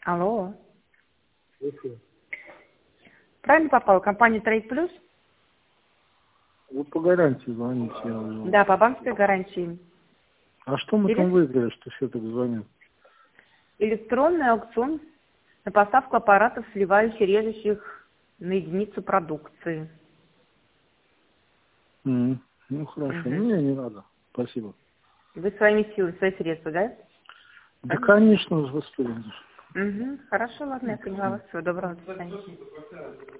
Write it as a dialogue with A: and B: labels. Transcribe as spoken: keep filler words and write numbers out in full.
A: Алло.
B: Слушаю.
A: Правильно попала? Компания Trade Plus?
B: Вы по гарантии звоните. Я уже...
A: Да, по банковской гарантии.
B: А что мы
A: Или...
B: там выиграли, что все так звонят?
A: Электронный аукцион на поставку аппаратов, сливающих и режущих на единицу продукции.
B: Mm. Ну, хорошо.
A: Угу.
B: Мне не надо. Спасибо.
A: Вы своими силами, свои средства, да?
B: Да,
A: Правильно?
B: конечно, господи.
A: Угу. Хорошо, ладно, я поняла вас. Всего доброго, до свидания.